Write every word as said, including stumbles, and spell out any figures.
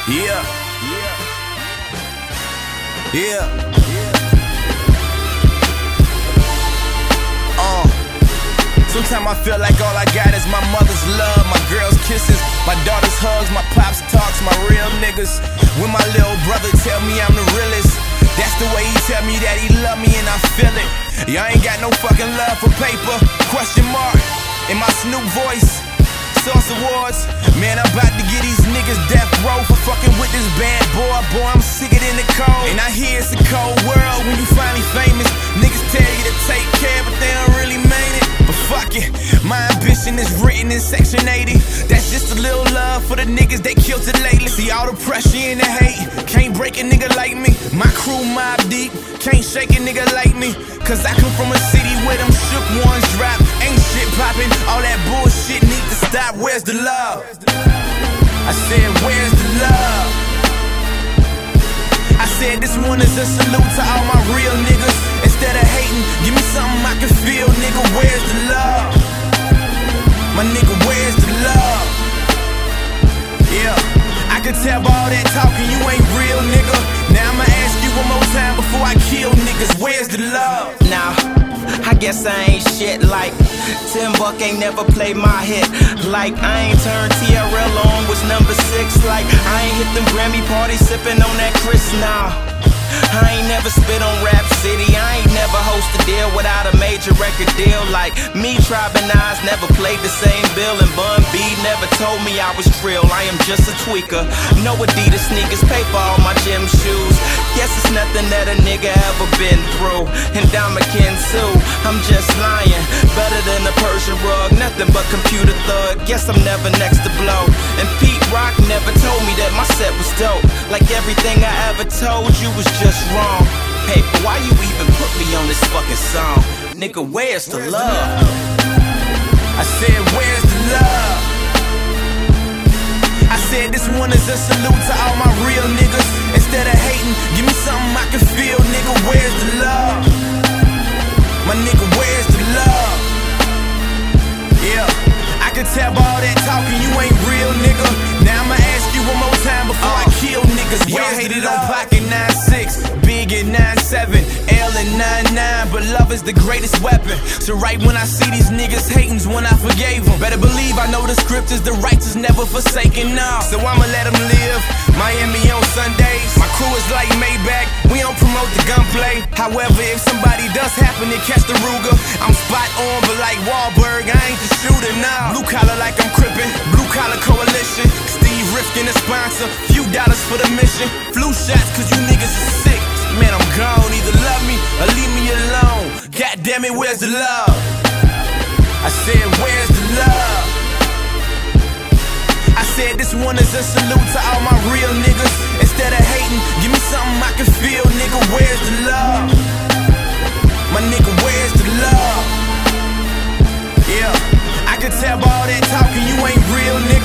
Yeah. Yeah. Uh. Sometimes I feel like all I got is my mother's love, my girl's kisses, my daughter's hugs, my pops talks, my real niggas. When my little brother tell me I'm the realest, that's the way he tell me that he love me and I feel it. Y'all ain't got no fucking love for paper. Question mark in my Snoop voice. Source Awards. Man, I'm about to get these niggas death row for fucking with this bad boy. Boy, I'm sick it in the cold. And I hear it's a cold world when you finally famous. Niggas tell you to take care, but they don't really mean it. But fuck it, my ambition is written in section eighty. That's just a little love for the niggas they killed it lately. See all the pressure and the hate, can't break a nigga like me. My crew mob deep, can't shake a nigga like me. Cause I come from a city where them shook ones drop. Ain't shit poppin', all that bullshit need to stop. Where's the love? I said, where's the love? I said, this one is a salute to all my real niggas. Instead of hating, give me something I can feel, nigga. Where's the love? My nigga, where's the love? Yeah, I can tell by all that talking you ain't real, nigga. Now I'ma ask you one more time before I kill niggas. Where's the love? Now, I guess I ain't shit like Tim Buck ain't never played my hit. Like I ain't turned T R L on, was number six. Like I ain't hit them Grammy parties sipping on that Chris now. I ain't never spit on Rap City. I ain't never host a deal without a major record deal. Like me, Tribe and Nas never played the same bill. And Bun B never told me I was trill. I am just a tweaker. No Adidas sneakers, pay for all my gym shoes. Guess it's nothing that a nigga ever been through. And I'm a kin too, I'm just lying. Better than a Persian rug, nothing but computer thug. Guess I'm never next to blow. And Pete Rock never told me that my set was dope. Like everything I ever told you was just wrong. Paper, why you even put me on this fucking song? Nigga, where's the love? I said, where's the love? I said, this one is a salute to all my real niggas. Instead of hating, give me something I can feel, nigga. Where's the love? My nigga, where's the love? Yeah, I can tell by all that talking you ain't real, nigga. Now I'ma ask you one more time before uh, I kill niggas. Y'all hated on Pac at nine six, Big at nine seven, L at nine nine, but love is the greatest weapon. So right when I see these niggas hating's when I forgave them. Better believe I know the scriptures, the righteous never forsaken now. So I'ma let them live. Miami on Sundays, my crew is like Maybach. We don't promote the gunplay. However, if somebody does happen to catch the Ruger, I'm spot on, but like Wahlberg, I ain't the shooter now. Blue collar like I'm crippin', blue collar coalition. Steve Rifkin a sponsor, few dollars for the mission. Flu shots cause you niggas are sick. Man, I'm gone, either love me or leave me alone. God damn it, where's the love? I said, where's the love? I said, this one is a salute to all my real niggas. Instead of hating, give me something I can feel, nigga. Where's the love? My nigga, where's the love? Yeah, I can tell by all that talking you ain't real, nigga.